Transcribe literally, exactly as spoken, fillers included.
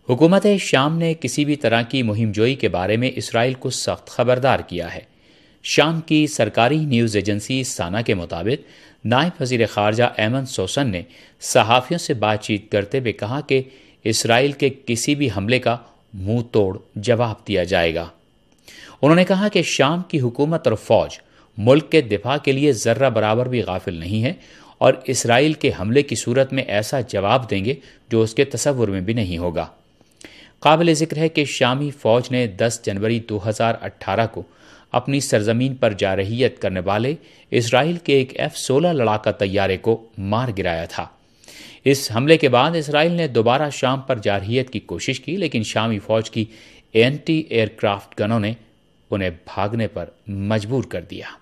हुकूमत शाम ने किसी भी तरह की मुहिमजोई के बारे में इसराइल को सख्त खबरदार किया है। शाम की सरकारी न्यूज़ एजेंसी साना के मुताबिक नायब वज़ीर ख़ारजा ऐमन सोसन ने सहाफ़ियों से बातचीत करते हुए कहा कि इसराइल के किसी भी हमले का मुंह तोड़ जवाब दिया जाएगा। उन्होंने कहा कि शाम की हुकूमत और फ़ौज मुल्क के दिफा के लिए ज़र्रा बराबर भी गाफिल नहीं है और इसराइल के हमले की सूरत में ऐसा जवाब देंगे जो उसके तसव्वुर में भी नहीं होगा। काबिल ज़िक्र है कि शामी फ़ौज ने दस जनवरी दो हज़ार अठारह को अपनी सरजमीन पर जारहियत करने वाले इसराइल के एक एफ सोलह लड़ाका तैयारे को मार गिराया था। इस हमले के बाद इसराइल ने दोबारा शाम पर जारहियत की कोशिश की, लेकिन शामी फ़ौज की एंटी एयरक्राफ्ट गनों ने उन्हें भागने पर मजबूर कर दिया।